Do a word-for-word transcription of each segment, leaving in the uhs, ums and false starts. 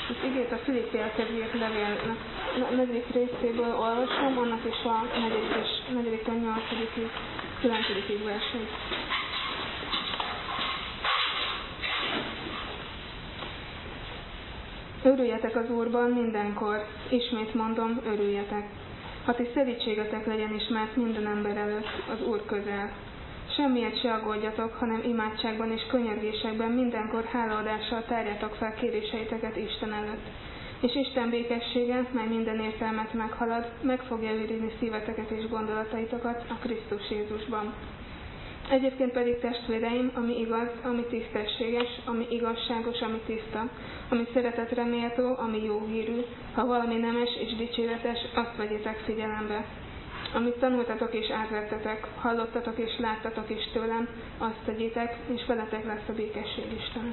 Az igét a Filippiekhez írt levélnek negyedik részéből olvasom, annak is a negyedik és negyedikről nyolcadikig, kilencedikig versét. Örüljetek az Úrban mindenkor, ismét mondom, örüljetek. Ha ti szelídségetek legyen ismert minden ember előtt, az Úr közel. Semmiért se aggódjatok, hanem imádságban és könyörgésekben mindenkor hálaadással tárjátok fel kéréseiteket Isten előtt. És Isten békessége, mely minden értelmet meghalad, meg fogja őrizni szíveteket és gondolataitokat a Krisztus Jézusban. Egyébként pedig testvéreim, ami igaz, ami tisztességes, ami igazságos, ami tiszta, ami szeretetre méltó, ami jó hírű, ha valami nemes és dicséretes, azt vegyétek figyelembe. Amit tanultatok és átvettetek, hallottatok és láttatok is tőlem, azt tegyétek, és veletek lesz a békesség Isten.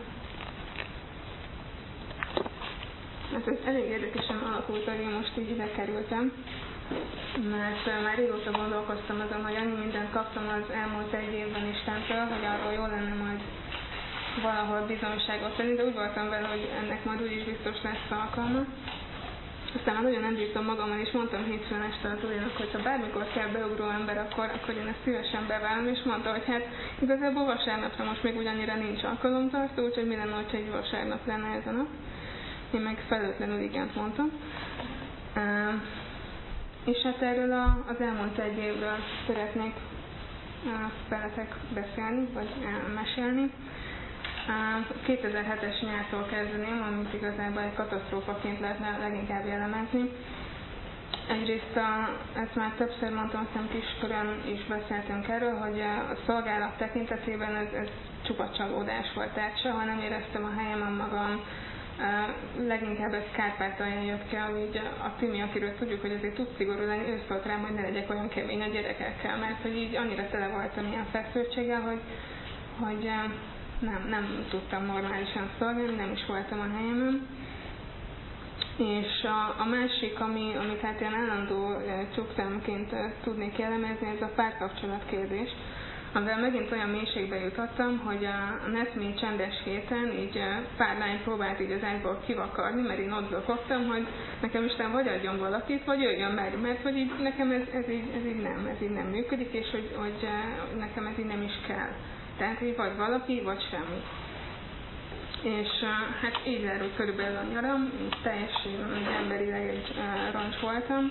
Hát ez elég érdekesen alakult, hogy én most így ide kerültem, mert már régóta gondolkoztam azon, hogy annyi mindent kaptam az elmúlt egy évben Istentől, hogy arról jó lenne majd valahol bizonyságot tenni, de úgy voltam vele, hogy ennek majd úgyis biztos lesz alkalma. Aztán már nagyon nem bírtam magammal, és mondtam hétfőn este az Úrnak, hogy ha bármikor kell beugró ember, akkor, akkor én ezt szívesen beválom, és mondta, hogy hát igazából vasárnapra most még ugyannyira nincs alkalomtartó, úgyhogy mi lenne, hogyha egy vasárnap lenne ez a nap. Én meg felőtlenül igent mondtam. Uh, és hát erről a, az elmúlt egy évről szeretnék uh, veletek beszélni, vagy uh, mesélni. kétezer-hetes nyártól kezdeném, amit igazából egy katasztrófaként lehetne leginkább jellemezni. Egyrészt, a, ezt már többször mondtam, hiszem kiskörön is beszéltünk erről, hogy a szolgálat tekintetében ez, ez csupa csalódás volt, tehát soha nem éreztem a helyemen magam. Leginkább ez Kárpátalján jött ki, ahogy a Timi, akiről tudjuk, hogy azért tud szigorú lenni, ő szólt rám, hogy ne legyek olyan kemény a gyerekekkel, mert hogy így annyira tele voltam ilyen feszültséggel, hogy, hogy Nem, nem tudtam normálisan szolgálni, nem is voltam a helyemen. És a, a másik, ami, amit hát ilyen állandó csukszámként tudnék jellemezni, ez a párkapcsolat kérdés, amivel megint olyan mélységbe jutottam, hogy a, a Netmi csendes héten így pár lány próbált így az ágyból kivakarni, mert én ott zokogtam, hogy nekem Isten vagy adjon valakit, vagy jöjjön meg, mert hogy így nekem ez, ez, így, ez így nem, ez így nem működik, és hogy, hogy nekem ez így nem is kell. Tehát így vagy valaki, vagy semmi. És hát így lárult körülbelül a nyaram, teljesen emberileg egy roncs voltam.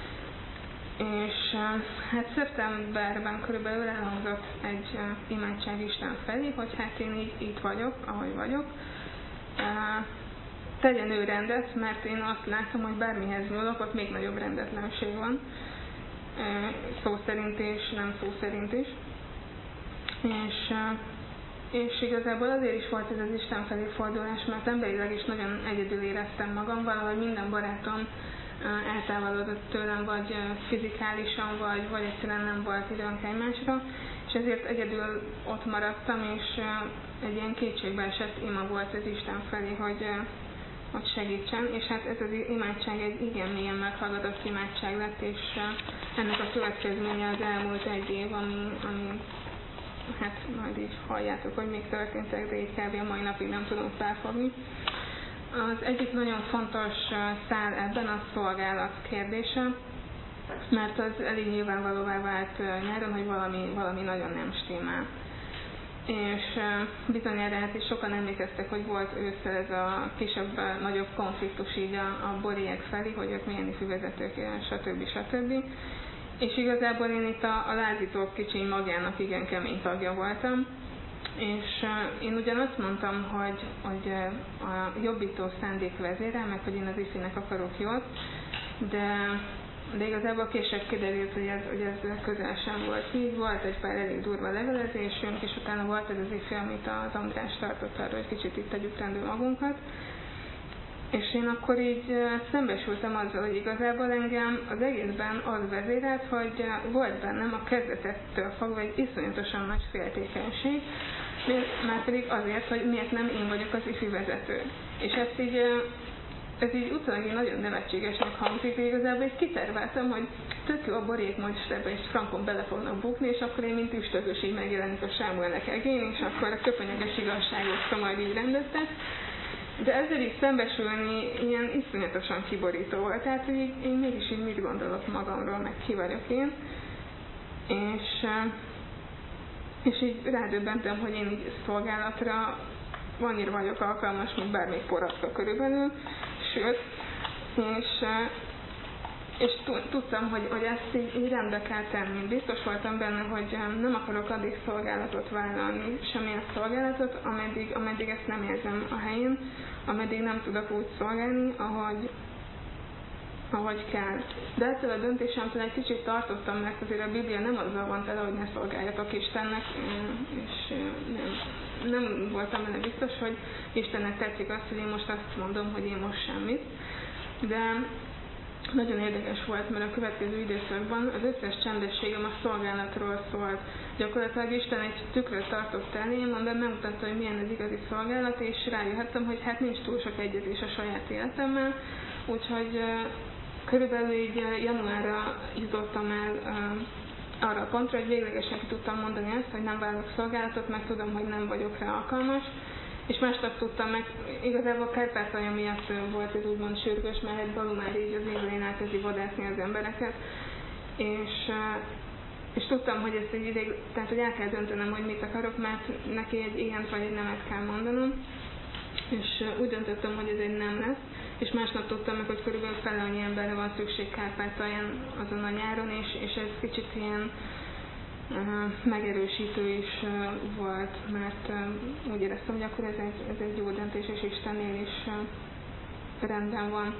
És hát szeptemberben körülbelül elhangzott egy imádság Isten felé, hogy hát én így itt vagyok, ahogy vagyok. Tegyen ő rendet, mert én azt látom, hogy bármihez nyúlok, ott még nagyobb rendetlenség van. Szó szerint és nem szó szerint is. És, és igazából azért is volt ez az Isten felé fordulás, mert emberileg is nagyon egyedül éreztem magam, valahogy minden barátom eltávolodott tőlem, vagy fizikálisan, vagy, vagy egyszerűen nem volt időnk egymásra, és ezért egyedül ott maradtam, és egy ilyen kétségbeesett ima volt az Isten felé, hogy, hogy segítsen, és hát ez az imádság egy igen mélyen meghallgatott imádság lett, és ennek a következménye az elmúlt egy év, ami, ami hát majd így halljátok, hogy még történtek, de így kb. A mai napig nem tudom felfogni. Az egyik nagyon fontos szál ebben a szolgálat kérdése, mert az elég nyilvánvalóvá vált nyáron, hogy valami, valami nagyon nem stimmel. És bizonyára hát is sokan emlékeztek, hogy volt ősszel ez a kisebb, nagyobb konfliktus így a, a boriek felé, hogy ők milyen ifűvezetők, stb. stb. És igazából én itt a, a lázítók kicsiny magjának igen kemény tagja voltam, és uh, én ugyan azt mondtam, hogy, hogy uh, a jobbító szándék vezérel, meg hogy én az ifinek akarok jót, de, de igazából később kiderült, hogy ez, hogy ez közel sem volt így. Volt egy pár elég durva levelezésünk, és utána volt ez az ifi, amit az András tartott arra, hogy kicsit itt tegyük rendbe magunkat. És én akkor így szembesültem azzal, hogy igazából engem az egészben az vezérelt, hogy volt bennem a kezdetettől fogva egy iszonyatosan nagy féltékenység, már pedig azért, hogy miért nem én vagyok az ifi vezető. És ezt így, ez így utólag nagyon nevetségesnek hangzik, hogy igazából így kiterveltem, hogy tök jó a borék most ebbe és frankon bele fognak bukni, és akkor én mint üstökös így megjelenik a Sámuelnek egén, és akkor a köpönyeges igazságot majd így rendeztek. de ezzel is szembesülni ilyen iszonyatosan kiborító volt, tehát hogy én mégis így mit gondolok magamról, meg ki vagyok én, és, és így rádöbbentem, hogy én így szolgálatra annyira vagyok alkalmas, mint bármelyik poracka körülbelül, sőt, és, és tudtam, hogy, hogy ezt így, így rendbe kell tenni. Biztos voltam benne, hogy nem akarok addig szolgálatot vállalni, semmilyen szolgálatot, ameddig, ameddig ezt nem érzem a helyén, ameddig nem tudok úgy szolgálni, ahogy, ahogy kell. De ettől a döntésemtől egy kicsit tartottam, mert azért a Biblia nem azzal van tele, hogy ne szolgáljatok Istennek, és nem, nem voltam benne biztos, hogy Istennek tetszik azt, hogy én most azt mondom, hogy én most semmit. De nagyon érdekes volt, mert a következő időszakban az összes csendességem a szolgálatról szólt. Gyakorlatilag Isten egy tükröt tartott elém, amiben megmutatta, hogy milyen az igazi szolgálat, és rájöhettem, hogy hát nincs túl sok egyezés a saját életemmel, úgyhogy körülbelül így januárra jutottam el arra a pontra, hogy véglegesen ki tudtam mondani azt, hogy nem vállalok szolgálatot, meg tudom, hogy nem vagyok rá alkalmas, és másnap tudtam meg, igazából Kárpátalja miatt volt ez úgymond sürgős, mert egy Balú már így az élőjén elkezdi vadászni az embereket, és, és tudtam, hogy ezt egy ideig, tehát hogy el kell döntenem, hogy mit akarok, mert neki egy igent vagy egy nemet kell mondanom, és úgy döntöttem, hogy ez egy nem lesz, és másnap tudtam meg, hogy körülbelül fele annyi emberre van szükség Kárpátalján azon a nyáron, és, és ez kicsit ilyen uh, megerősítő is uh, volt, mert uh, úgy éreztem, hogy akkor ez egy, ez egy jó döntés, és Istennél is uh, rendben van.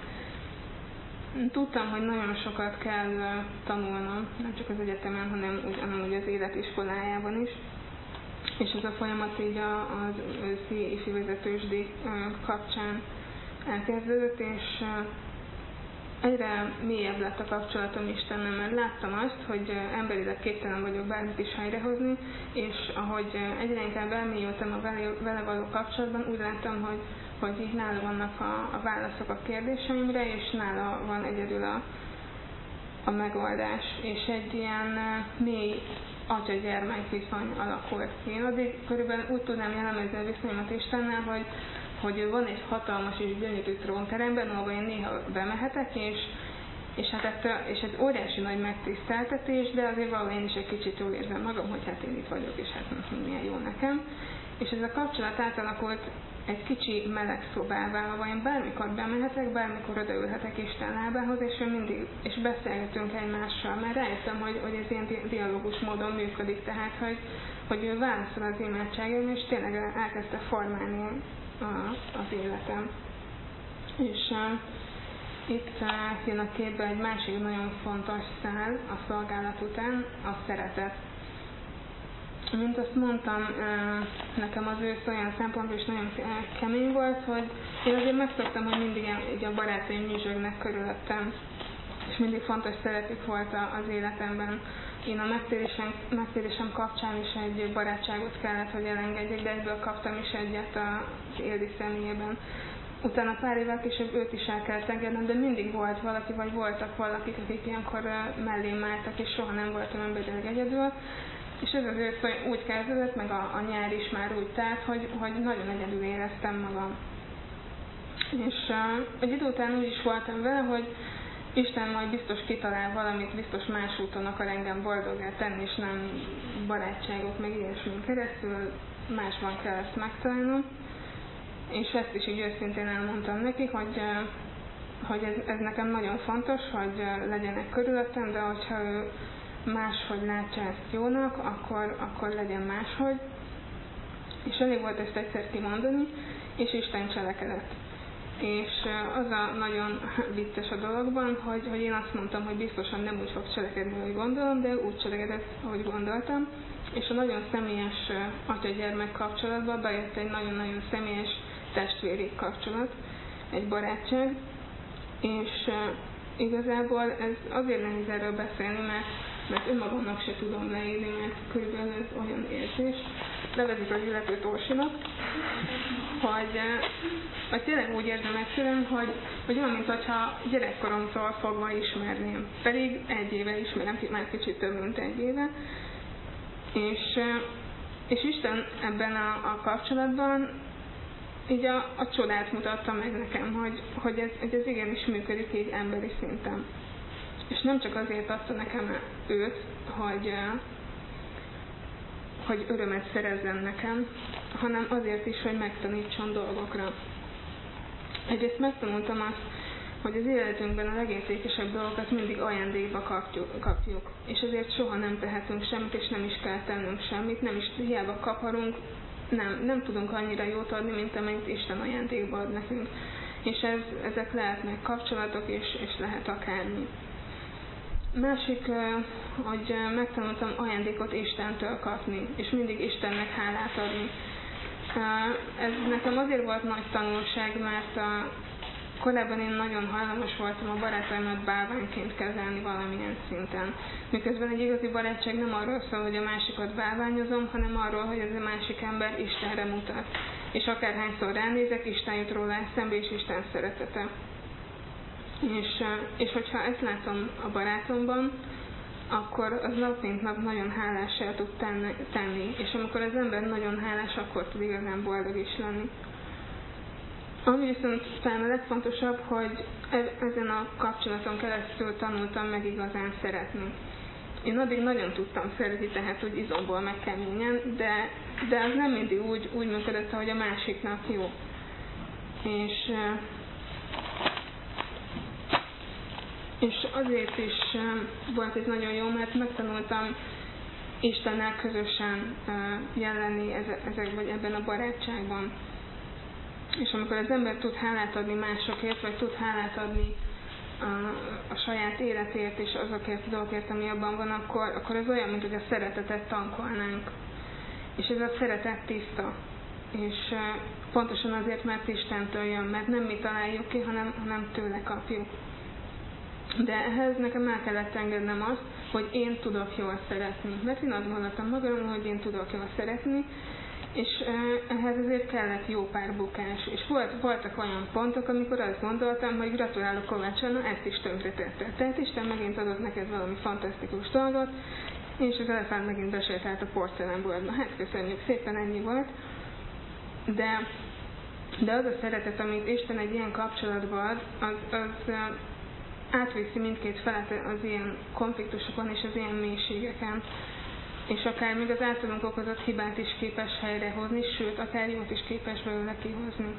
Tudtam, hogy nagyon sokat kell uh, tanulnom, nem csak az egyetemen, hanem úgy, hanem úgy az életiskolájában is. És ez a folyamat így az őszi ifjúvezetősdíj kapcsán elkezdődött, és egyre mélyebb lett a kapcsolatom Istennel, mert láttam azt, hogy emberileg képtelen vagyok bármit is helyrehozni, és ahogy egyre inkább elmélyültem a vele való kapcsolatban, úgy láttam, hogy, hogy így nála vannak a, a válaszok a kérdéseimre, és nála van egyedül a, a megoldás. És egy ilyen mély atya-gyermek viszony alakult ki. Én addig körülbelül úgy tudnám jellemezni a viszonyomat Istennel, hogy, hogy van egy hatalmas és gyönyörű trónteremben, ahol én néha bemehetek, és, és, hát ettől, és egy óriási nagy megtiszteltetés, de azért valahol én is egy kicsit jól érzem magam, hogy hát én itt vagyok, és hát milyen jó nekem. És ez a kapcsolat átalakult egy kicsi meleg szobává, ahol én bármikor bemehetek, bármikor odaülhetek Isten lábához, és ő mindig, és beszélgetünk egymással, mert rájöttem, hogy, hogy ez ilyen dialógus módon működik, tehát, hogy, hogy ő válaszol az imádságom, és tényleg elkezdte formálni a, az életem. És uh, itt uh, jön a képbe egy másik nagyon fontos szál a szolgálat után, a szeretet. Mint azt mondtam, nekem az ősz olyan szempontból is nagyon kemény volt, hogy én azért megszoktam, hogy mindig így a barátaim nyüzsögnek körülöttem, és mindig fontos szerepük volt az életemben. Én a megtérésem, megtérésem kapcsán is egy barátságot kellett, hogy elengedjek, de egyből kaptam is egyet az Ildi személyében. Utána pár évvel később őt is el kellett engednem, de mindig volt valaki, vagy voltak valakik, akik ilyenkor mellém álltak, és soha nem voltam emberileg egyedül. És ez az ősz úgy kezdődött, meg a, a nyár is már úgy telt, hogy, hogy nagyon egyedül éreztem magam. És uh, egy idő után úgy is voltam vele, hogy Isten majd biztos kitalál valamit, biztos más úton akar engem boldoggá tenni, és nem barátságok, meg ilyesmin keresztül, másban kell ezt megtalálnom. És ezt is így őszintén elmondtam neki, hogy, uh, hogy ez, ez nekem nagyon fontos, hogy uh, legyenek körülöttem, de hogyha ő máshogy látja ezt jónak, akkor, akkor legyen máshogy. És elég volt ezt egyszer kimondani, és Isten cselekedett. És az a nagyon vicces a dologban, hogy, hogy én azt mondtam, hogy biztosan nem úgy fog cselekedni, ahogy gondolom, de úgy cselekedett, ahogy gondoltam. És a nagyon személyes atya-gyermek kapcsolatban bejött egy nagyon-nagyon személyes testvéri kapcsolat, egy barátság. És igazából ez azért nehéz erről beszélni, mert mert önmagamnak se tudom leírni, mert körülbelül ez olyan érzés. Nevezik az illetőt Orsinak, hogy, hogy tényleg úgy érzem egyszerűen, hogy, hogy olyan, mintha gyerekkoromtól fogva ismerném. Pedig egy éve ismerem, már kicsit több, mint egy éve. És, és Isten ebben a, a kapcsolatban így a, a csodát mutatta meg nekem, hogy, hogy, ez, hogy ez igenis működik így emberi szinten. És nem csak azért adta nekem őt, hogy, hogy örömet szerezzen nekem, hanem azért is, hogy megtanítson dolgokra. Egyrészt megtanultam azt, hogy az életünkben a legértékesebb dolgokat mindig ajándékba kapjuk, kapjuk, és ezért soha nem tehetünk semmit, és nem is kell tennünk semmit, nem is hiába kaparunk, nem, nem tudunk annyira jót adni, mint amennyit Isten ajándékba ad nekünk. És ez, ezek lehetnek kapcsolatok, és, és lehet akármi. Másik, hogy megtanultam ajándékot Istentől kapni, és mindig Istennek hálát adni. Ez nekem azért volt nagy tanulság, mert korábban én nagyon hajlamos voltam a barátaimat bálványként kezelni valamilyen szinten. Miközben egy igazi barátság nem arról szól, hogy a másikat bálványozom, hanem arról, hogy ez a másik ember Istenre mutat. És akárhányszor ránézek, Isten jut róla eszembe, és Isten szeretete. És, és hogyha ezt látom a barátomban, akkor az nap mint nap nagyon hálássá tud tenni. És amikor az ember nagyon hálás, akkor tud igazán boldog is lenni. Ami viszont talán a legfontosabb, hogy ezen a kapcsolaton keresztül tanultam meg igazán szeretni. Én addig nagyon tudtam szeretni, tehát úgy izomból meg keményen, de, de az nem mindig úgy, úgy működött, ahogy a másiknak jó. És, és azért is volt ez nagyon jó, mert megtanultam Istennel közösen jelenni ezek, vagy ebben a barátságban. És amikor az ember tud hálát adni másokért, vagy tud hálát adni a, a saját életért és azokért a dolgokért, ami abban van, akkor, akkor ez olyan, mint hogy a szeretetet tankolnánk. És ez a szeretet tiszta. És pontosan azért, mert Istentől jön, mert nem mi találjuk ki, hanem, hanem tőle kapjuk. De ehhez nekem el kellett engednem azt, hogy én tudok jól szeretni. Mert én azt gondoltam magamról, hogy én tudok jól szeretni, és ehhez azért kellett jó pár bukás. És volt, voltak olyan pontok, amikor azt gondoltam, hogy gratulálok Kovács Anna, ezt is tönkretette. Tehát Isten megint adott neked valami fantasztikus dolgot, és az elefánt megint besétált a porcelánboltba. Hát köszönjük szépen, ennyi volt. De, de az a szeretet, amit Isten egy ilyen kapcsolatban ad, az, az átviszi mindkét felet az ilyen konfliktusokon és az ilyen mélységeken. És akár még az általunk okozott hibát is képes helyrehozni, sőt, akár jót is képes belőle kihozni.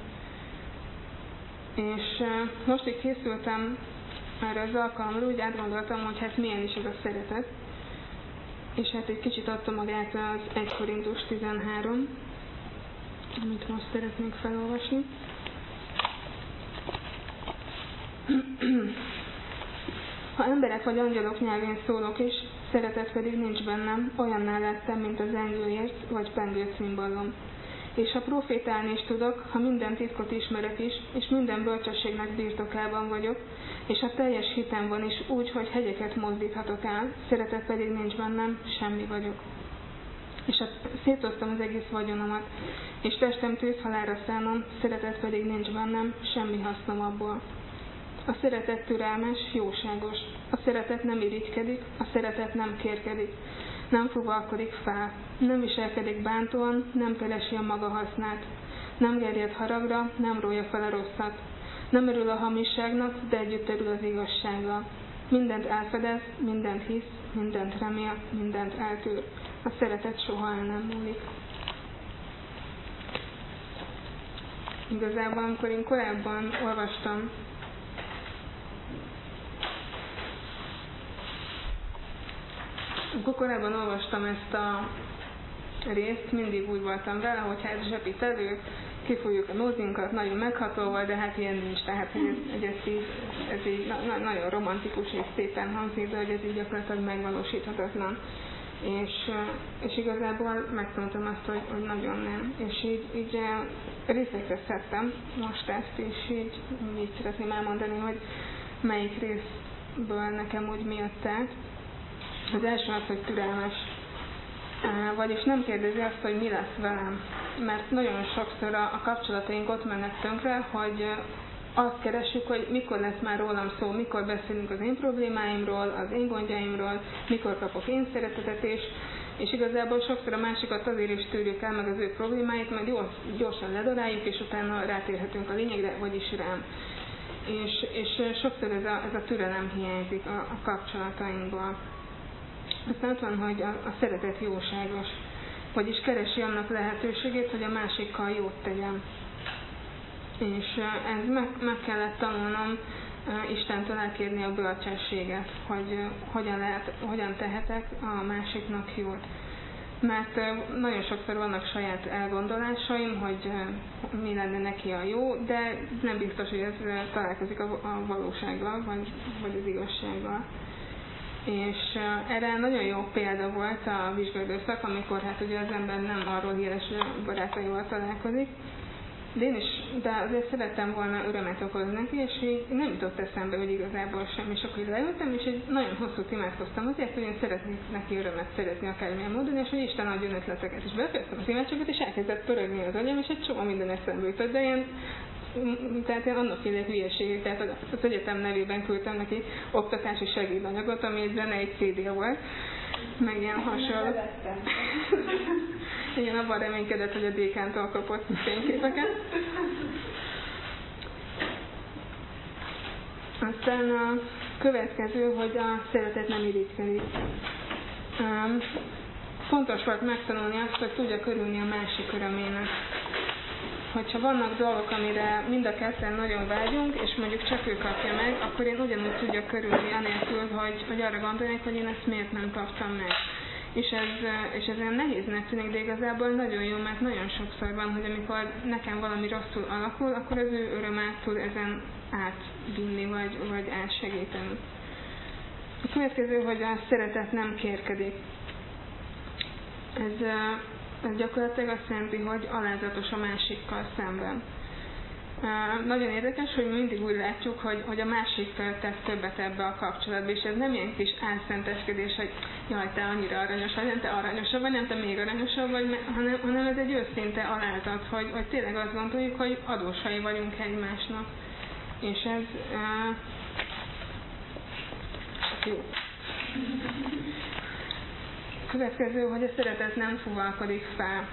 És most így készültem erre az alkalomra, úgy átgondoltam, hogy hát milyen is ez a szeretet. És hát egy kicsit adta magát az egy Korintus tizenhárom, amit most szeretnék felolvasni. Ha emberek vagy angyalok nyelvén szólok is, szeretet pedig nincs bennem, olyanná lettem, mint az zengőért vagy pengő cimballom. És ha profétálni is tudok, ha minden titkot ismerek is, és minden bölcsességnek birtokában vagyok, és ha teljes hitem van is úgy, hogy hegyeket mozdíthatok el, szeretet pedig nincs bennem, semmi vagyok. És ha szétoztam az egész vagyonomat, és testem tűzhalálra szánom, szeretet pedig nincs bennem, semmi hasznom abból. A szeretet türelmes, jóságos. A szeretet nem irigykedik, a szeretet nem kérkedik, nem fuvalkodik fel, nem viselkedik bántóan, nem keresi a maga hasznát, nem gerjed haragra, nem rója fel a rosszat, nem örül a hamisságnak, de együtt örül az igazsággal. Mindent elfedez, mindent hisz, mindent remél, mindent eltűr. A szeretet soha el nem múlik. Igazából, amikor én korábban olvastam Amikor korábban olvastam ezt a részt, mindig úgy voltam vele, hogy hát zsepít elő, kifújjuk a nózinkat, nagyon meghatolva, de hát ilyen nincs, tehát hogy ez, hogy ez így, ez így na, nagyon romantikus és szépen hangzik, de hogy ez így gyakorlatilag megvalósíthatatlan. És, és igazából megtanultam azt, hogy, hogy nagyon nem. És így, így részekre szedtem most ezt, és így, így szeretném elmondani, hogy melyik részből nekem úgy mi jött át. Az első az, hogy türelmes. Vagyis nem kérdezi azt, hogy mi lesz velem. Mert nagyon sokszor a, a kapcsolataink ott mennek tönkre, hogy azt keresjük, hogy mikor lesz már rólam szó, mikor beszélünk az én problémáimról, az én gondjaimról, mikor kapok én szeretetet, és, És igazából sokszor a másikat azért is tűrjük el meg az ő problémáit, mert gyors, gyorsan ledaráljuk, és utána rátérhetünk a lényegre, vagyis rám. És, és sokszor ez a, ez a türelem hiányzik a, a kapcsolatainkból. Aztán ott van, hogy a, a szeretet jóságos, vagyis keresi annak lehetőségét, hogy a másikkal jót tegyen. És ez meg, meg kellett tanulnom Istentől elkérni a bölcsességet, hogy hogyan, lehet, hogyan tehetek a másiknak jót. Mert nagyon sokszor vannak saját elgondolásaim, hogy mi lenne neki a jó, de nem biztos, hogy ez találkozik a valósággal, vagy, vagy az igazsággal. És erre nagyon jó példa volt a vizsgaidőszak, amikor hát ugye az ember nem arról híres, hogy a barátaival találkozik, de én is, de azért szerettem volna örömet okozni neki, és így nem jutott eszembe, hogy igazából sem. És akkor leültem, és egy nagyon hosszút imádkoztam azért, hogy én szeretnék neki örömet szerezni akármilyen módon, és hogy Isten adjon ötleteket. És befejeztem az imádságot, és elkezdett pörögni az agyam, és egy csomó minden eszembe jutott, de ilyen, tehát én annak hívják hülyeségét, tehát az egyetem nevében küldtem neki oktatási segédanyagot, ami egy zene, egy cé dé volt, meg ilyen hasonló. Igen, abban reménykedett, hogy a dékántól kapott fényképeket. Aztán a következő, hogy a szeretet nem irigykedik. Um, fontos volt megtanulni azt, hogy tudja körülni a másik örömének. Hogyha vannak dolgok, amire mind a ketten nagyon vágyunk, és mondjuk csak ő kapja meg, akkor én ugyanúgy tudja körülni, anélkül, hogy, hogy arra gondolnék, hogy én ezt miért nem kaptam meg. És ez, és ez olyan nehéznek tűnik, de igazából nagyon jó, mert nagyon sokszor van, hogy amikor nekem valami rosszul alakul, akkor az ő örömát tud ezen átvinni, vagy, vagy átsegíteni. A következő, hogy a szeretet nem kérkedik. Ez, ez gyakorlatilag azt jelenti, hogy alázatos a másikkal szemben. Uh, nagyon érdekes, hogy mindig úgy látjuk, hogy, hogy a másik tesz többet ebbe a kapcsolatba, és ez nem ilyen kis álszenteskedés, hogy jaj, te annyira aranyos vagy, nem te aranyosabb vagy, nem te még aranyosabb vagy, hanem, hanem ez egy őszinte alázat, hogy, hogy tényleg azt gondoljuk, hogy adósai vagyunk egymásnak. És ez uh, jó. Következő, hogy a szeretet nem fuvalkodik fel.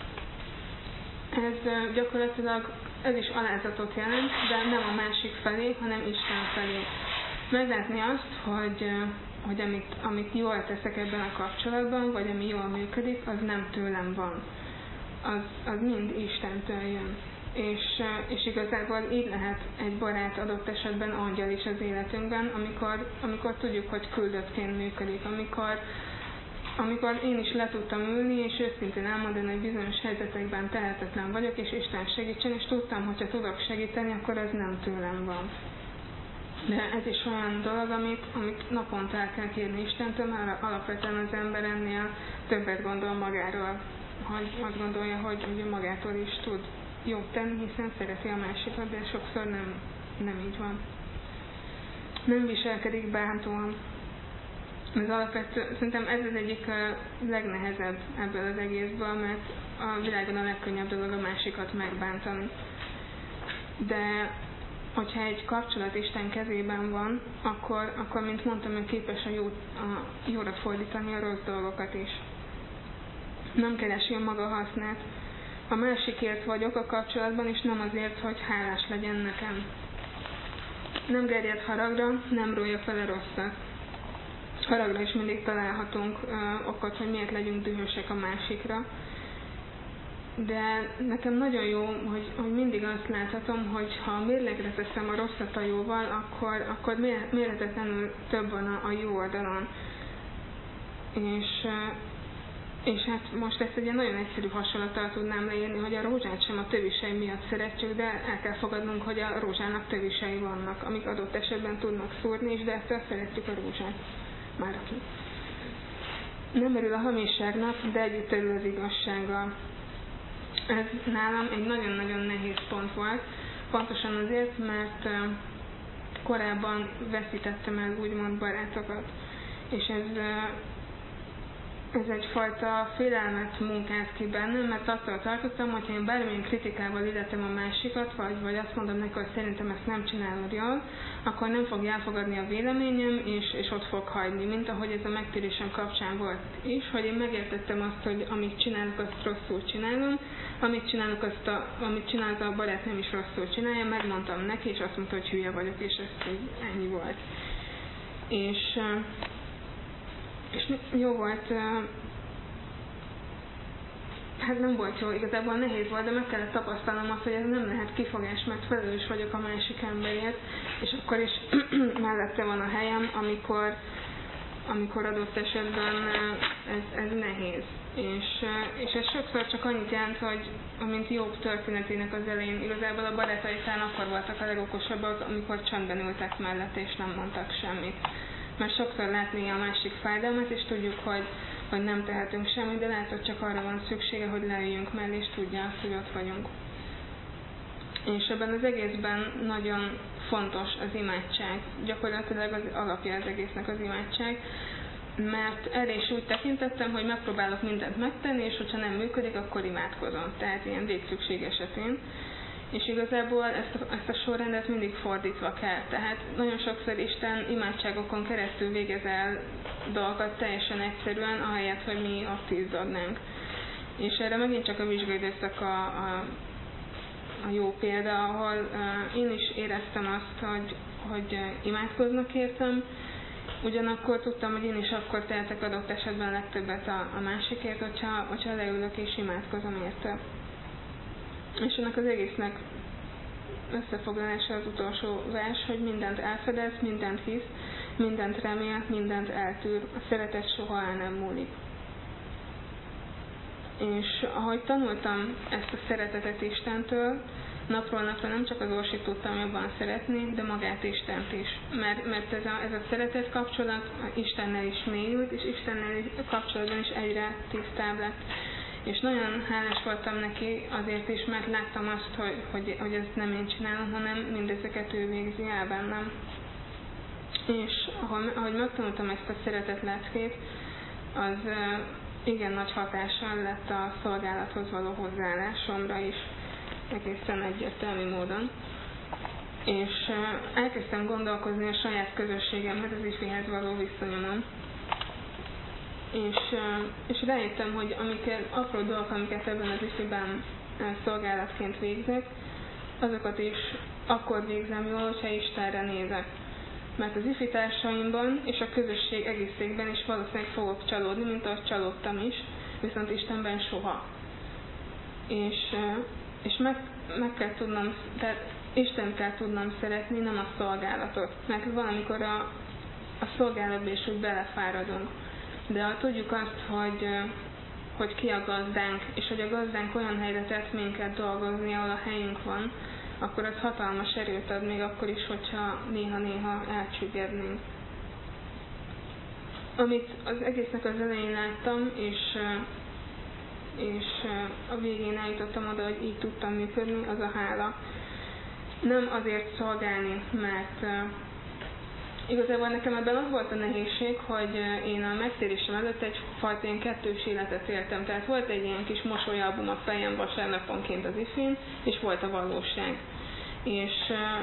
Ez uh, gyakorlatilag ez is alázatot jelent, de nem a másik felé, hanem Isten felé. Meglátni azt, hogy, hogy amit, amit jól teszek ebben a kapcsolatban, vagy ami jól működik, az nem tőlem van. Az, az mind Istentől jön. És, és igazából így lehet egy barát, adott esetben angyal is az életünkben, amikor, amikor tudjuk, hogy küldöttként működik, amikor amikor én is le tudtam ülni, és őszintén elmondani, hogy bizonyos helyzetekben tehetetlen vagyok, és Isten segítsen, és tudtam, hogyha tudok segíteni, akkor ez nem tőlem van. De ez is olyan dolog, amit, amit naponta el kell kérni Istentől, mert alapvetően az ember ennél többet gondol magáról, hogy azt gondolja, hogy ugye magától is tud jót tenni, hiszen szereti a másikat, de sokszor nem, nem így van. Nem viselkedik bántóan. Ez alapvető, szerintem ez az egyik legnehezebb ebből az egészből, mert a világon a legkönnyebb dolog a másikat megbántani. De hogyha egy kapcsolat Isten kezében van, akkor, akkor mint mondtam, ő képes a, jó, a jóra fordítani a rossz dolgokat is. Nem keresi a maga hasznát. A másikért vagyok a kapcsolatban, és nem azért, hogy hálás legyen nekem. Nem gerjed haragra, nem rója fel a rosszat. Haragra is mindig találhatunk ö, okot, hogy miért legyünk dühösek a másikra. De nekem nagyon jó, hogy, hogy mindig azt láthatom, hogy ha mérlegre teszem a rosszat a jóval, akkor, akkor mérhetetlenül több van a, a jó oldalon. És, és hát most ezt egy ilyen nagyon egyszerű hasonlattal tudnám leírni, hogy a rózsát sem a tövisei miatt szeretjük, de el kell fogadnunk, hogy a rózsának tövisei vannak, amik adott esetben tudnak szúrni, és de ettől szeretjük a rózsát. Már aki. Nem örül a hamisságnak, de együtt örül az igazsággal. Ez nálam egy nagyon-nagyon nehéz pont volt, pontosan azért, mert korábban veszítettem el úgymond barátokat. És ez, ez egyfajta félelmet munkált ki bennem, mert attól tartottam, hogyha én bármilyen kritikával illetem a másikat, vagy, vagy azt mondom neki, hogy szerintem ezt nem csinálod jól, akkor nem fogja elfogadni a véleményem, és, és ott fog hagyni, mint ahogy ez a megtérésem kapcsán volt is, hogy én megértettem azt, hogy amit csinálok, azt rosszul csinálom, amit csinálok, azt a, amit csinálok, a barát nem is rosszul csinálja, megmondtam neki, és azt mondta, hogy hülye vagyok, és ez ennyi volt. És... És jó volt, hát nem volt jó, igazából nehéz volt, de meg kellett tapasztalnom azt, hogy ez nem lehet kifogás, mert felelős vagyok a másik emberért, és akkor is mellette van a helyem, amikor, amikor adott esetben ez, ez nehéz. És, és ez sokszor csak annyit jelent, hogy amint Jobb történetének az elején, igazából a barátai talán akkor voltak a legokosabbak, amikor csendben ültek mellette és nem mondtak semmit. Mert sokszor látni a másik fájdalmat, és tudjuk, hogy, hogy nem tehetünk semmit, de lehet, hogy csak arra van szüksége, hogy leüljünk mellé, és tudja azt, hogy ott vagyunk. És ebben az egészben nagyon fontos az imádság. Gyakorlatilag az alapja az egésznek az imádság, mert erre is úgy tekintettem, hogy megpróbálok mindent megtenni, és hogyha nem működik, akkor imádkozom. Tehát ilyen végszükség esetén. És igazából ezt a, ezt a sorrendet mindig fordítva kell. Tehát nagyon sokszor Isten imádságokon keresztül végez el dolgokat teljesen egyszerűen, ahelyett, hogy mi ott izzadnánk. És erre megint csak a vizsgai időszak a, a, a jó példa, ahol uh, én is éreztem azt, hogy, hogy imádkoznak értem, ugyanakkor tudtam, hogy én is akkor tehetek adott esetben legtöbbet a, a másikért, hogyha, hogyha leülök és imádkozom érte. És ennek az egésznek összefoglalása az utolsó vers, hogy mindent elfedez, mindent hisz, mindent remél, mindent eltűr, a szeretet soha el nem múlik. És ahogy tanultam ezt a szeretetet Istentől, napról napra nem csak az Orsit tudtam jobban szeretni, de magát Istent is. Mert, mert ez, a, ez a szeretet kapcsolat Istennel is mélyült, és Istennel kapcsolatban is egyre tisztább lett. És nagyon hálás voltam neki azért is, mert láttam azt, hogy, hogy, hogy ezt nem én csinálom, hanem mindezeket ő végzi el bennem. És ahogy, ahogy megtanultam ezt a szeretet leckét, az igen nagy hatással lett a szolgálathoz való hozzáállásomra is, egészen egyértelmű módon. És elkezdtem gondolkozni a saját közösségemhez, az ifihez való viszonyomon. És, és rájöttem, hogy amiket, apró dolgok, amiket ebben az ifiben szolgálatként végzek, azokat is akkor végzem jól, hogyha Istenre nézek. Mert az ifi társaimban és a közösség egészében is valószínűleg fogok csalódni, mint ahogy csalódtam is, viszont Istenben soha. És, és meg, meg kell tudnom, tehát Istent kell tudnom szeretni, nem a szolgálatot. Mert valamikor a, a szolgálatba is úgy belefáradunk. De ha tudjuk azt, hogy, hogy ki a gazdánk, és hogy a gazdánk olyan helyre tett minket dolgozni, ahol a helyünk van, akkor az hatalmas erőt ad, még akkor is, hogyha néha-néha elcsüggednénk. Amit az egésznek az elején láttam, és, és a végén eljutottam oda, hogy így tudtam működni, az a hála. Nem azért szolgálni, mert igazából nekem ebben az volt a nehézség, hogy én a megtérésem előtt egyfajta ilyen kettős életet éltem. Tehát volt egy ilyen kis mosolyalbum a fejem vasárnaponként az ifin, és volt a valóság. És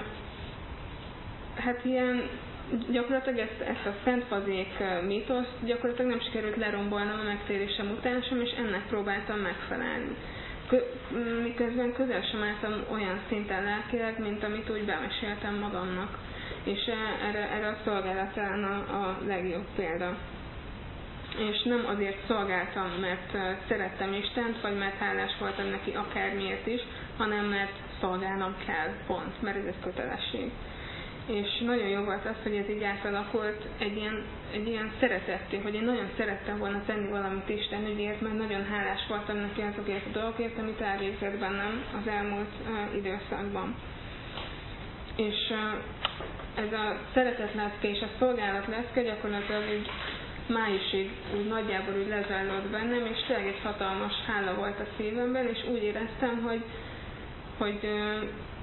hát ilyen gyakorlatilag ezt, ezt a szentfazék mítoszt gyakorlatilag nem sikerült lerombolnom a megtérésem után sem, és ennek próbáltam megfelelni. Miközben közel sem álltam olyan szinten lelkileg, mint amit úgy bemeséltem magamnak. És erre, erre a szolgálat talán a, a legjobb példa. És nem azért szolgáltam, mert szerettem Istent, vagy mert hálás voltam neki akármiért is, hanem mert szolgálnom kell, pont, mert ez egy kötelesség. És nagyon jó volt az, hogy ez így átalakult egy ilyen, egy ilyen szeretetté, hogy én nagyon szerettem volna tenni valamit Isten ügyért, mert nagyon hálás voltam neki azokért a dolgokért, amit elvégzett bennem az elmúlt uh, időszakban. És uh, ez a szeretetlecke és a szolgálatlecke gyakorlatilag úgy májusig úgy nagyjából úgy lezajlott bennem, és tényleg egy hatalmas hála volt a szívemben, és úgy éreztem, hogy, hogy uh,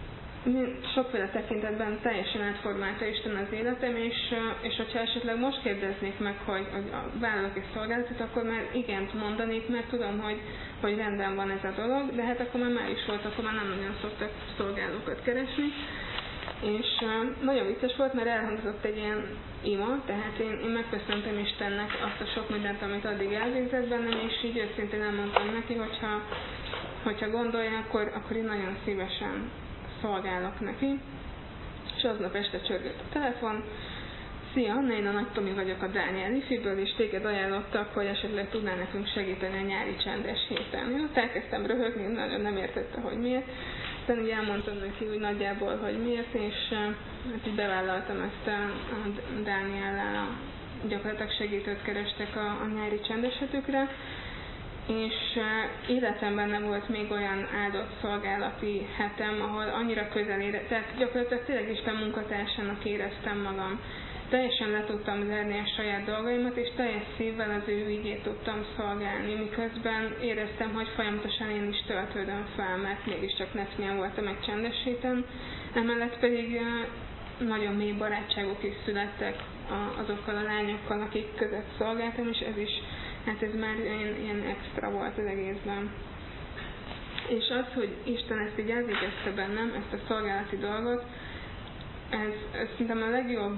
sokféle tekintetben teljesen átformálta Isten az életem, és, és hogyha esetleg most kérdeznék meg, hogy, hogy vállalok egy szolgálatot, akkor már igent mondanék, mert tudom, hogy, hogy rendben van ez a dolog, de hát akkor már már is volt, akkor már nem nagyon szoktak szolgálókat keresni. És uh, nagyon vicces volt, mert elhangzott egy ilyen ima, tehát én, én megköszöntem Istennek azt a sok mindent, amit addig elvégzett bennem, és így őszintén elmondtam neki, hogyha, hogyha gondolja, akkor, akkor én nagyon szívesen szolgálok neki. És aznap este csörgött a telefon. Szia, Anna, én a Nagy Tomi vagyok a Dániel ifiből, és téged ajánlottak, hogy esetleg tudnál nekünk segíteni a nyári csendes héten. Én ott elkezdtem röhögni, nagyon nem értette, hogy miért. Aztán így elmondtam neki úgy nagyjából, hogy miért, és hát így bevállaltam ezt a, a Dániellel, gyakorlatilag segítőt kerestek a, a nyári csendes hetükre, és életemben nem volt még olyan áldott szolgálati hetem, ahol annyira közel éreztem, tehát gyakorlatilag tényleg Isten munkatársának éreztem magam. Teljesen le tudtam zárni a saját dolgaimat, és teljes szívvel az ő ügyét tudtam szolgálni, miközben éreztem, hogy folyamatosan én is töltődöm fel, mert mégiscsak Neszmien voltam egy csendes héten. Emellett pedig nagyon mély barátságok is születtek azokkal a lányokkal, akik között szolgáltam, és ez is, hát ez már ilyen, ilyen extra volt az egészben. És az, hogy Isten ezt így elvégezte bennem, ezt a szolgálati dolgot, ez, ez szerintem a legjobb,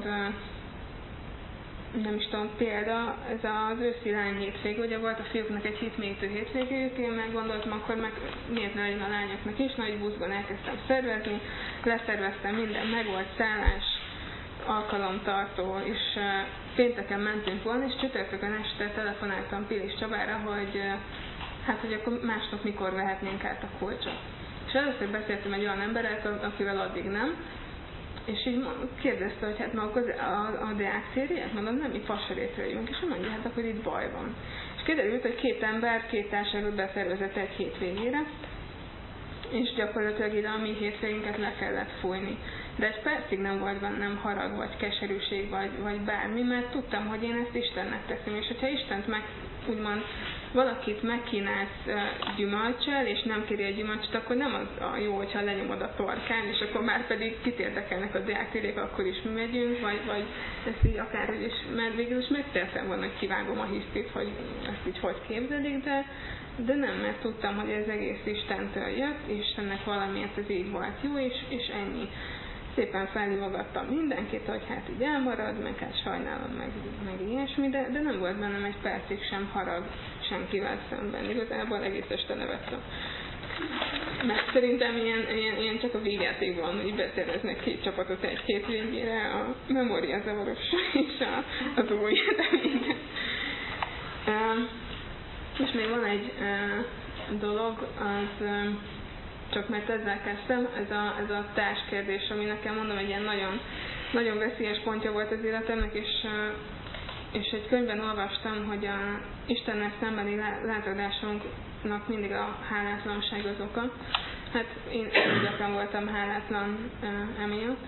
nem is tudom, példa, ez az őszi lány hétvég, ugye volt a fiúknak egy hitmélytő hétvégéjük, én meg gondoltam, akkor meg miért ne legyen a lányoknak is, nagy buszban elkezdtem szervezni, leszerveztem minden, meg volt szállás, alkalomtartó, és pénteken mentünk volna, és csütörtökön este telefonáltam Pilis Csabára, hogy hát, hogy akkor másnap mikor vehetnénk át a kulcsot. És először beszéltem egy olyan emberrel, akivel addig nem, és így kérdezte, hogy hát maguk az, a, a Deák szériát, mondom, nem, mi Fasarétről jövünk, és mondja, hát akkor itt baj van. És kiderült, hogy két ember, két társadalmat beszervezett egy hétvégére, és gyakorlatilag ide a mi hétvégénket le kellett fújni. De egy percig nem volt bennem harag, vagy keserűség, vagy, vagy bármi, mert tudtam, hogy én ezt Istennek teszem, és hogyha Istent meg, úgymond, valakit megkínálsz uh, gyümölcsel, és nem kéri a gyümölcsöt, akkor nem az a jó, hogyha lenyomod a torkán, és akkor már pedig kit érdekelnek a diáktérjék, akkor is mi megyünk, vagy, vagy ezt így akárhogy is, mert végül is megtehetem volna, hogy kivágom a hisztit, hogy ezt így hogy képzelik, de, de nem, mert tudtam, hogy ez egész Istentől jött, Istennek valamiért ez így volt jó, és, és ennyi. Szépen felhívogattam mindenkit, hogy hát így elmarad, meg hát sajnálom, meg, meg ilyesmi, de, de nem volt bennem egy percig sem harag senkivel szemben. Igazából egész este nevettem. Mert szerintem ilyen, ilyen, ilyen csak a vígjátékban így beszerveznek két csapatot egy-két végére, a Memória Zavaros és a, az új, de minden. Uh, és még van egy uh, dolog, az... Uh, csak mert ezzel kezdtem, ez a, ez a társkérdés, ami nekem mondom egy ilyen nagyon, nagyon veszélyes pontja volt az életemnek, és, és egy könyvben olvastam, hogy a Istennel szembeni lázadásunknak mindig a hálátlanság az oka. Hát én gyakran voltam hálátlan emiatt,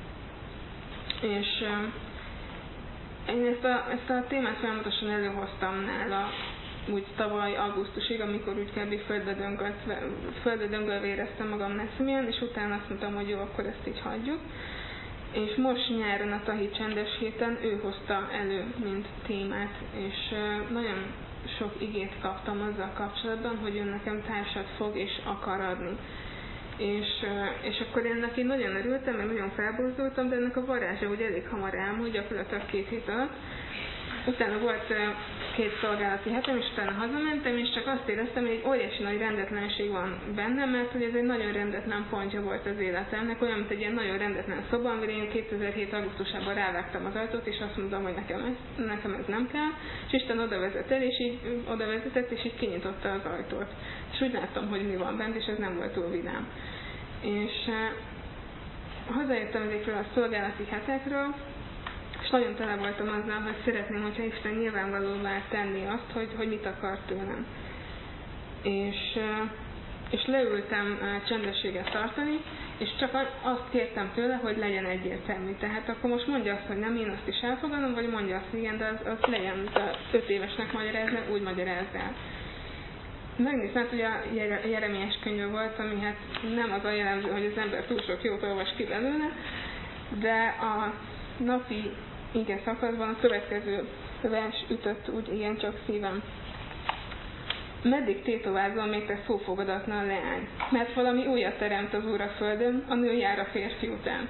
és én ezt a, ezt a témát folyamatosan előhoztam nála, úgy tavaly augusztusig, amikor úgy kb. földbe döngölve éreztem magam Neszmien, és utána azt mondtam, hogy jó, akkor ezt így hagyjuk. És most nyáron a Tahi csendes héten ő hozta elő, mint témát, és nagyon sok igét kaptam azzal kapcsolatban, hogy ő nekem társat fog és akar adni. És, és akkor én neki nagyon örültem, mert nagyon felbozdultam, de ennek a varázsa úgy elég hamar elmúlt, gyakorlatilag két hét alatt. Utána volt két szolgálati hetem, és utána hazamentem, és csak azt éreztem, hogy egy óriási nagy rendetlenség van bennem, mert hogy ez egy nagyon rendetlen pontja volt az életemnek, olyan, mint egy ilyen nagyon rendetlen szoba, amire én kétezer-hét augusztusában rávágtam az ajtót, és azt mondtam, hogy nekem ez, nekem ez nem kell, és Isten oda vezet el, és így oda vezetett, és így kinyitotta az ajtót. És úgy láttam, hogy mi van bent, és ez nem volt túl vidám. És uh, hazajöttem ezekről a szolgálati hetekről, és nagyon tele voltam azzal, hogy szeretném, hogyha Isten nyilvánvalóvá tenni azt, hogy, hogy mit akar tőlem. És, és leültem csendességet tartani, és csak azt kértem tőle, hogy legyen egyértelmű. Tehát akkor most mondja azt, hogy nem, én azt is elfogadom, vagy mondja azt, hogy igen, de az, az legyen, mint a öt évesnek magyarázni, úgy magyarázz el. megnéztem, hogy a Jeremiás könyve volt, ami hát nem az a jellemző, hogy az ember túl sok jót olvas ki belőle, de a napi ige szakaszban a következő vers ütött úgy igencsak szívem. Meddig tétovázol, még te szófogadatlan leány? Mert valami újat teremt az Úr a földön, a nő jár a férfi után.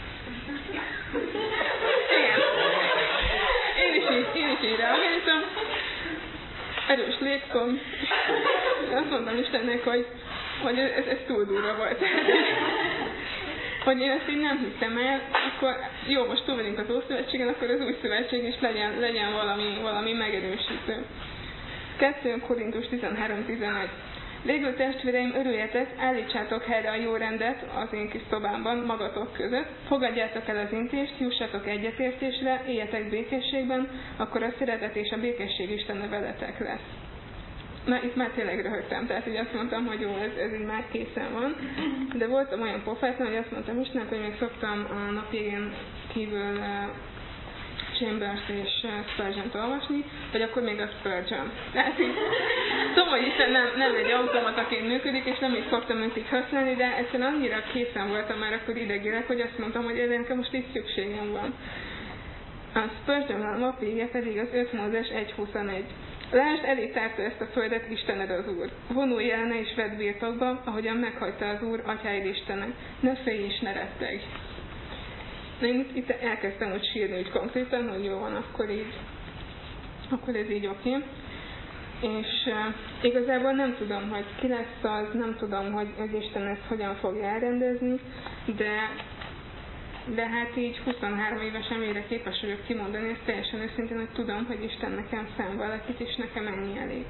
Igen. Én is így, én is így reagáltam. Erős légszom. Azt mondtam Istennek, hogy, hogy ez, ez túl durva volt. Hogy én ezt így nem hiszem el, akkor jó, most túl vagyunk az Ószövetségen, akkor az új szövetség is legyen, legyen valami, valami megerősítő. kettő Korintus tizenhárom tizenegy. Végül testvéreim, örüljetek, állítsátok helyre a jó rendet az én kis szobámban, magatok között, fogadjátok el az intést, jussatok egyetértésre, éljetek békességben, akkor a szeretet és a békesség Istene veletek lesz. Na, itt már tényleg röhögtem, tehát így azt mondtam, hogy jó, ez, ez így már készen van, de voltam olyan pofátlan, hogy azt mondtam Istennek, hogy még szoktam a napjégén kívül Chambers és Spurgeon-t olvasni, vagy akkor még a Spurgeon. Tehát így, tudom, hogy Isten nem, nem egy automataként működik, és nem így szoktam őt így használni, de egyszerűen annyira készen voltam már akkor idegileg, hogy azt mondtam, hogy erre nekem most így szükségem van. A Spurgeon a napvége pedig az öt Mózes egy huszonegy. Lásd, elé tárta ezt a földet Istened az Úr. Vonulj el, ne is vedd birtokba, ahogyan meghagyta az Úr, atyáid Istene. Ne félj és ne retteg. Én itt elkezdtem úgy sírni úgy konkrétan, hogy jó van, akkor így, akkor ez így oké. Okay. És uh, igazából nem tudom, hogy ki lesz az, nem tudom, hogy az Isten ezt hogyan fogja elrendezni, de, de hát így huszonhárom évesen mire képes vagyok kimondani, ezt teljesen őszintén, hogy tudom, hogy Isten nekem szám valakit, és nekem ennyi elég.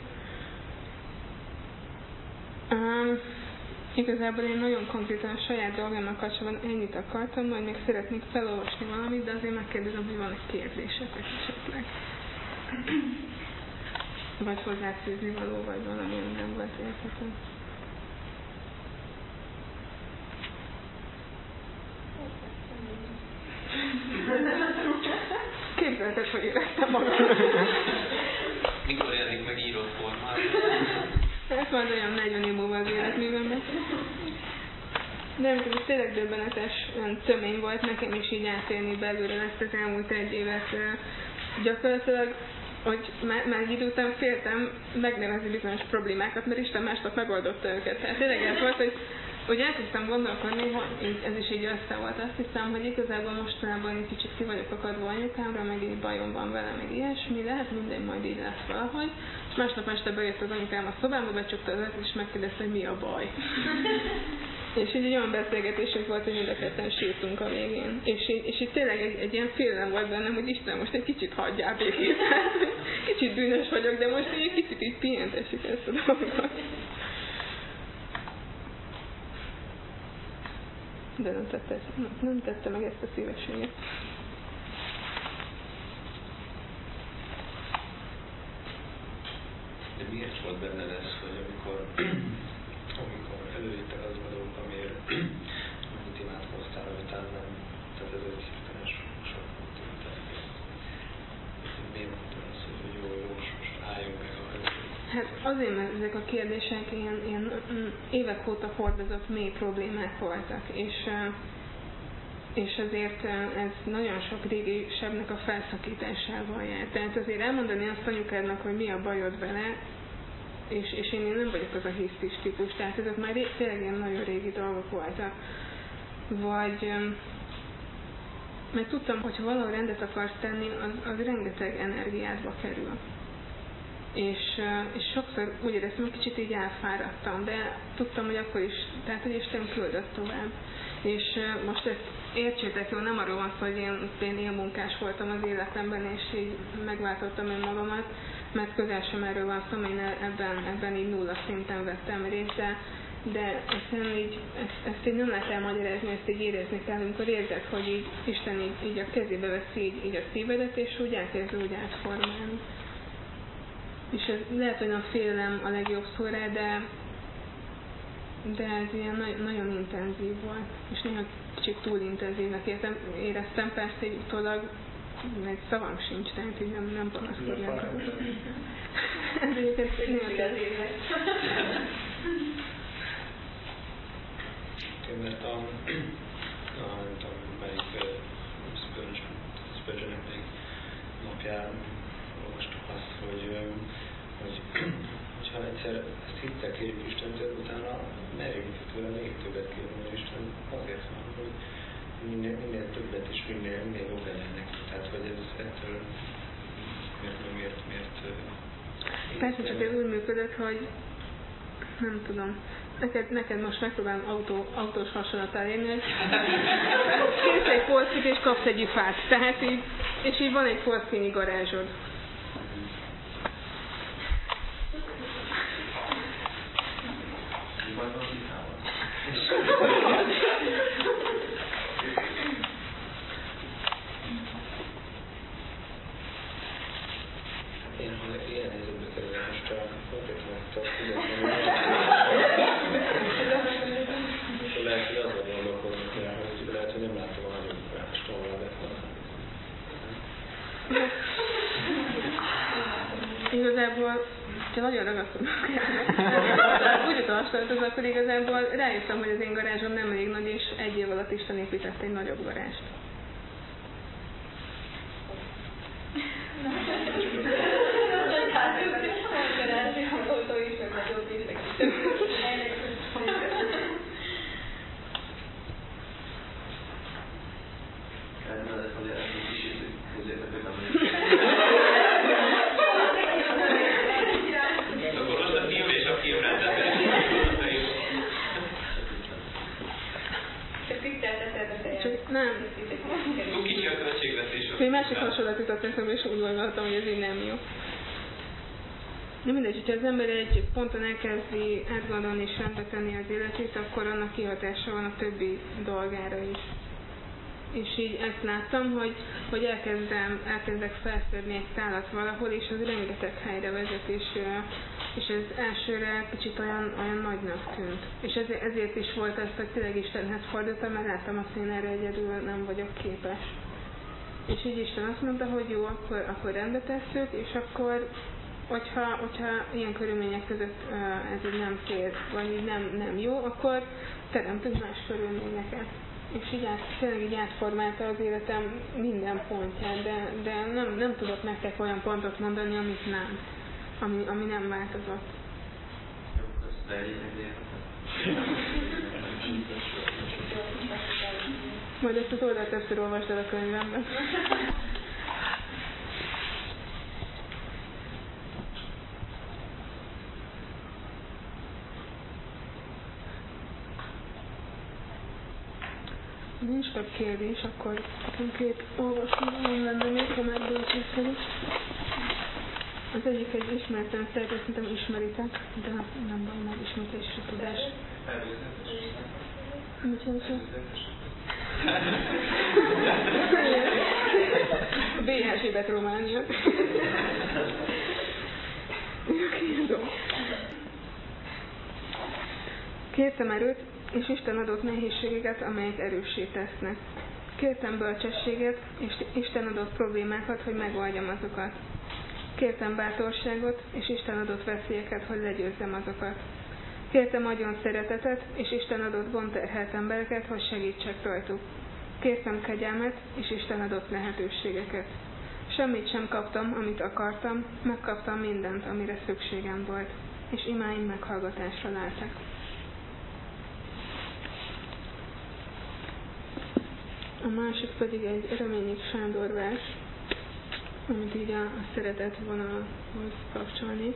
Um, Igazából én nagyon konkrétan a saját dolgommal kapcsolatban ennyit akartam, majd még szeretnék felolvasni valamit, de azért megkérdezem, hogy van-e kérdésetek esetleg. Vagy hozzáfűzni való, vagy valami nem volt érthető. Képzelted, hogy éreztem magam. Mikor jelenik meg írott formát? Ez majd olyan negyven év múlva az életművemben. De ez tényleg döbbenetes tömény volt nekem is így átélni belőle ezt az elmúlt egy évet. Gyakorlatilag, hogy már egy idő után féltem megnevezni bizonyos problémákat, mert Isten másnak megoldotta őket. Tehát tényleg ez volt, hogy, hogy elkezdtem gondolkodni, hogy ez is így össze volt. Azt hiszem, hogy igazából mostanában egy kicsit ki vagyok akadva anyukámra, meg így bajom van vele, meg ilyesmi, lehet minden majd így lesz valahogy. És másnap este bejött az anyukám a szobámba, becsukta az öt, és megkérdezte, hogy mi a baj. És így egy olyan beszélgetésünk volt, hogy mind a ketten sírtunk a végén. És így, és így tényleg egy, egy ilyen félelem volt bennem, hogy Isten most egy kicsit hagyjál békét. Kicsit bűnös vagyok, de most egy kicsit így pihentessük ezt a dolgot. De nem tette, ezt, nem tette meg ezt a szívességet. De miért volt benned ez, hogy amikor, amikor előjöttek az dolgok, amiért amit imádkoztál, amitán nem, tehát ez egy hirtelen sok tűntek. Miért mondtad azt, hogy jó, jó, most álljunk meg a helyzet? Hát azért, mert ezek a kérdések ilyen, ilyen évek óta hordozott mély problémák voltak, és, és azért ez nagyon sok régi sebnek a felszakításával jár. Tehát azért elmondani azt anyukádnak, hogy mi a bajod vele, és, és én nem vagyok az a hisztis típus, tehát ezek már ré, tényleg ilyen nagyon régi dolgok voltak. Vagy, mert tudtam, hogy ha valahol rendet akarsz tenni, az, az rengeteg energiádba kerül. És, és sokszor úgy éreztem, hogy kicsit így elfáradtam, de tudtam, hogy akkor is, tehát hogy Isten küldött tovább. És most ezt értsétek jól, nem arról van szó, hogy én, én élmunkás voltam az életemben, és így megváltottam önmagamat, mert közel sem erről van szó, én ebben, ebben így nulla szinten vettem részt, de, de ezt, így, ezt, ezt így nem lehet elmagyarázni, ezt így érezni kell, amikor érzed, hogy így Isten így, így a kezébe veszi így, így a szívedet, és úgy elkezd úgy átformálni. És ez lehet, hogy a félelem a legjobb szó rá, de, de ez ilyen na- nagyon intenzív volt. És néha kicsit túl intenzívnek értem, éreztem, persze így utólag egy szavam sincs, tehát így nem, nem panaszkodják. Ez egyébként németül. Mert a, a nem tudom, melyik Spurgeon-nek még napján olvastuk azt, hogy, hogy hogyha egyszer ezt hittel kérjük Istentől, utána merjünk tőle még többet kérni, mert Isten azért van, hogy minél, minél többet és minél, minél jobb legyen neki. Tehát, hogy ez ettől miért, miért, miért... Persze csak ez úgy működött, hogy nem tudom. Neked, neked most megpróbálom autó, autós hasonlattal érni, hogy kérsz egy polcit és kapsz egy ifát. Tehát így, és így van egy porszínyi garázsod. Én, ha ilyen helyzetbe kerülök, most csak konkrétan megtartok, lehet, hogy azon gondolkodnak rá, hogy lehet, hogy nem látom a nagyobb rást, ahol befonnak. Igazából, ha nagyon ragaszkodnak úgy utolstott, az akkor igazából rájöttem, hogy az én garázsom nem elég nagy, és egy év alatt Isten épített egy nagyobb garást. Nem. Túl kicsi a költségvetés. Egy másik hasonlat jutott eszembe, és úgy gondoltam, hogy ez így nem jó. De mindegy, hogyha az ember egy ponton elkezdi átgondolni és rendbe tenni az életét, akkor annak kihatása van a többi dolgára is. És így ezt láttam, hogy, hogy elkezdem, elkezdek felszedni egy tálat valahol, és az rengeteg helyre vezet, és, és ez elsőre kicsit olyan, olyan nagynak tűnt. És ezért, ezért is volt ez, hogy tényleg Istenhez fordultam, mert láttam azt, hogy én erre egyedül nem vagyok képes. És így Isten azt mondta, hogy jó, akkor, akkor rendbe tesszük, és akkor, hogyha, hogyha ilyen körülmények között ez így nem fér, vagy így nem, nem jó, akkor teremtünk más körülményeket. És így, át, tényleg így átformálta az életem minden pontját, de, de nem, nem tudok nektek olyan pontot mondani, amit nem, ami, ami nem változott. Majd ezt az oldalt többször olvasd el a könyvemben. Nincs több kérdés, akkor két olvasóban lenne még, ha megbőzőszedik. Az egyik egy ismerten szerint, szerintem ismeritek, de nem van meg ismertésre tudás. Mit jelent? bé há zsébet Románia. Kértem erőt, és Isten adott nehézségeket, amelyek erőssé tesznek. Kértem bölcsességet, és Isten adott problémákat, hogy megoldjam azokat. Kértem bátorságot, és Isten adott veszélyeket, hogy legyőzzem azokat. Kértem agyon szeretetet, és Isten adott gondterhelt embereket, hogy segítsek rajtuk. Kértem kegyelmet, és Isten adott lehetőségeket. Semmit sem kaptam, amit akartam, megkaptam mindent, amire szükségem volt, és imáim meghallgatásra leltek. A másik pedig egy Reményik Sándor vers, amit így a, a szeretet vonalhoz kapcsolni.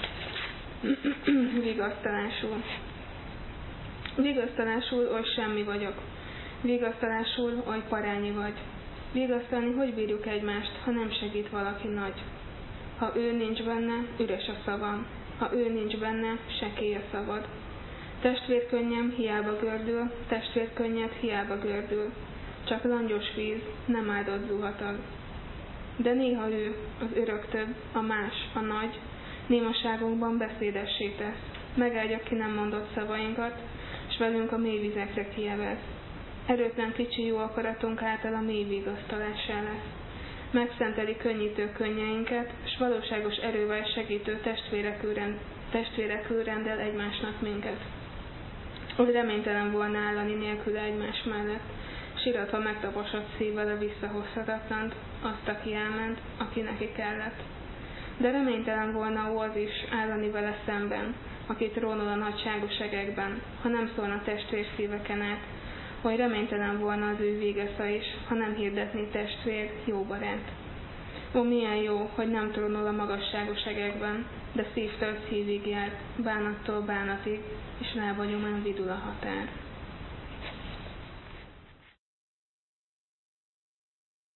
Vigasztalásul. Vigasztalásul oly semmi vagyok. Vigasztalásul oly parányi vagy. Vigasztalni hogy bírjuk egymást, ha nem segít valaki nagy? Ha ő nincs benne, üres a szavam. Ha ő nincs benne, sekély a szavad. Testvérkönnyem hiába gördül, testvérkönnyed hiába gördül. Csak langyos víz, nem áldott zuhatag. De néha ő, az örök több, a más, a nagy, némaságunkban beszédessé tesz. Megáldja ki nem mondott szavainkat, s velünk a mély vizekre kievez. Erőtlen kicsi jó akaratunk által a mély vigasztalássá lesz. megszenteli könnyítő könnyeinket, s valóságos erővel segítő testvérekül, rend, testvérekül rendel egymásnak minket. Hogy reménytelen volna állani nélkül egymás mellett, siratva megtaposott szívvel a visszahozhatatlant, azt, aki elment, aki neki kellett. De reménytelen volna ó az is állani vele szemben, akit rónul a nagyságos egekben, ha nem szólna testvér szíveken át, hogy reménytelen volna az ő végesza is, ha nem hirdetni testvér, jó barát. Ó, milyen jó, hogy nem trónul a magasságos egekben, de szívtől szívig jár, bánattól bánatig, és lába nyomán vidul a határ.